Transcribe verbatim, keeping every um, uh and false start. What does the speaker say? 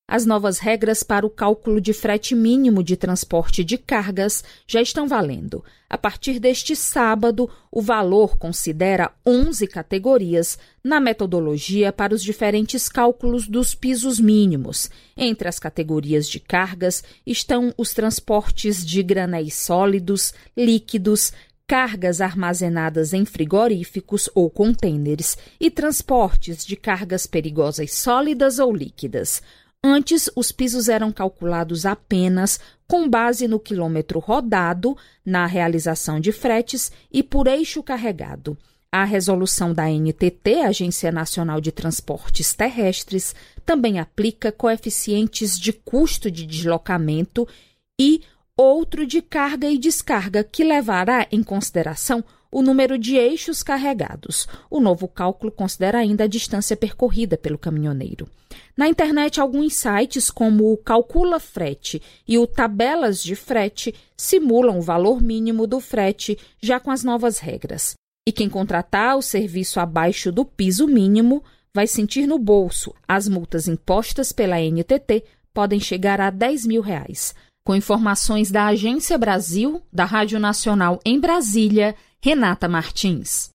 as novas regras para o cálculo de frete mínimo de transporte de cargas já estão valendo. A partir deste sábado, o valor considera onze categorias na metodologia para os diferentes cálculos dos pisos mínimos. Entre as categorias de cargas estão os transportes de granéis sólidos, líquidos, cargas armazenadas em frigoríficos ou contêineres e transportes de cargas perigosas sólidas ou líquidas. Antes, os pisos eram calculados apenas com base no quilômetro rodado, na realização de fretes e por eixo carregado. A resolução da A N T T, Agência Nacional de Transportes Terrestres, também aplica coeficientes de custo de deslocamento e outro de carga e descarga, que levará em consideração o número de eixos carregados. O novo cálculo considera ainda a distância percorrida pelo caminhoneiro. Na internet, alguns sites como o Calcula Frete e o Tabelas de Frete simulam o valor mínimo do frete já com as novas regras. E quem contratar o serviço abaixo do piso mínimo vai sentir no bolso. As multas impostas pela A N T T podem chegar a dez mil reais. Com informações da Agência Brasil, da Rádio Nacional em Brasília, Renata Martins.